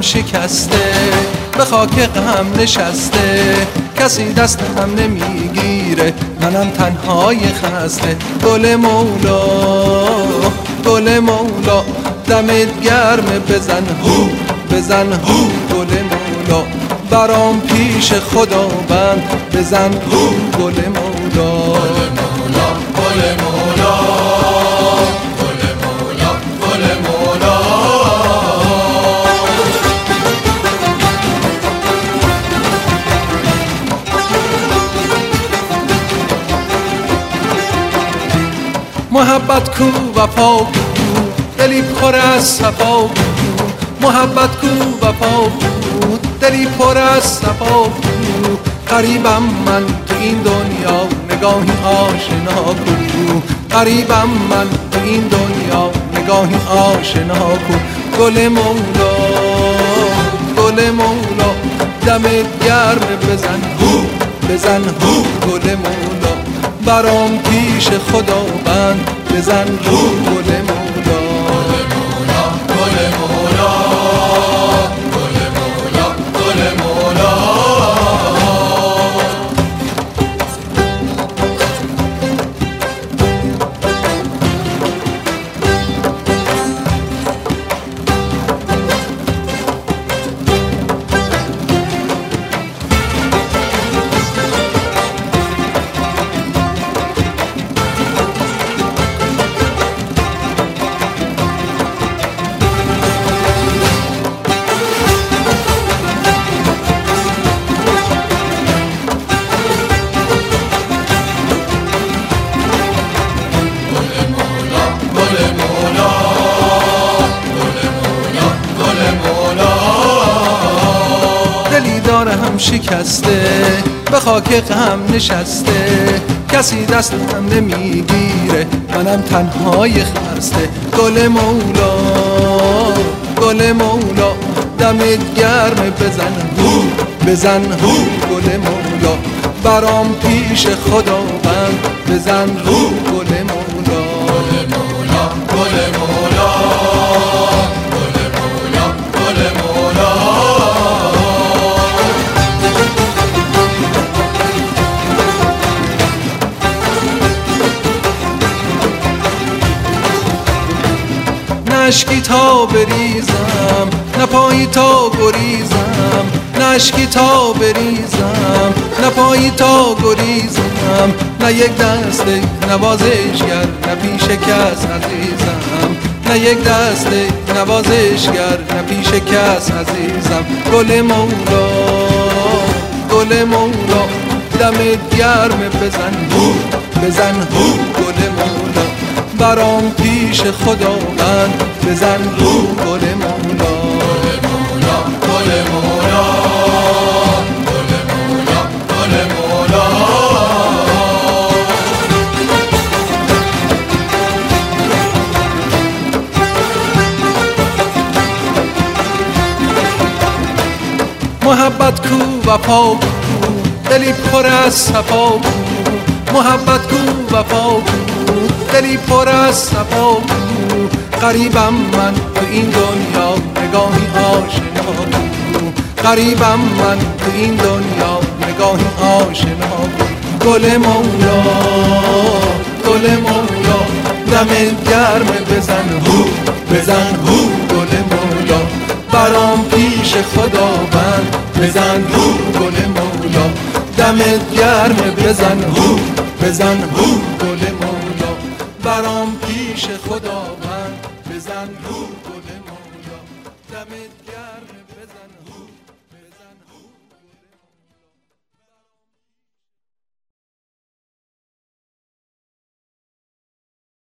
شکسته، به خاک غم نشسته، کسی دست هم نمیگیره، منم تنهای خسته. گل مولا گل مولا دمت گرمه، بزن هو بزن هو گل مولا، برام پیش خداوند بزن هو گل مولا. گل مولا گل مولا گل مولا گل مولا. محبت کو وفا کو، دلی پر از صفا کو. محبت کو وفا کو، دلی پر از صفا کو. غریبم من تو این دنیا، نگاهی آشنا کو. غریبم من تو این دنیا، نگاهی آشنا کو. گل مولا گل مولا دمت گرمه، بزن هو بزن هو گل مولا، برام پیش خداوند بزن هو گل مولا. گل مولا گل مولا گل مولا گل مولا. دلی دارم شکسته، به خاک غم نشسته، کسی دست هم نمیگیره، منم تنهای خسته. گل مولا گل مولا دمت گرمه، بزن هو بزن هو گل مولا، برام پیش خداوند بزن هو گل مولا. گل مولا گل مولا گل مولا گل مولا. نشکی تا بریزم، نه پایی تا گریزم، نشکی تا بریزم، نه پایی تا گریزم، نه یک دست نوازشگر، نه پیش کس عزیزم، نه یک دست نوازشگر، نه پیش کس عزیزم. گل مولا گل مولا دمت گرمه، بزن هو بزن هو گل مولا، برام پیش خداوند بزن هو گل مولا. گل مولا گل مولا گل مولا گل مولا. محبت کو وفا کو، دلی پر از صفا کو. محبت کو وفا کو، دلی پر از صفا کو. غریبم من تو این دنیا، نگاهی آشنا کو. غریبم من تو این دنیا، نگاهی آشنا کو. گل مولا گل مولا دمت گرمه، بزن هو بزن هو گل مولا، برام پیش خداوند بزن هو گل مولا، دمت گرمه، بزن هو بزن هو گل مولا، برام پیش خداوند.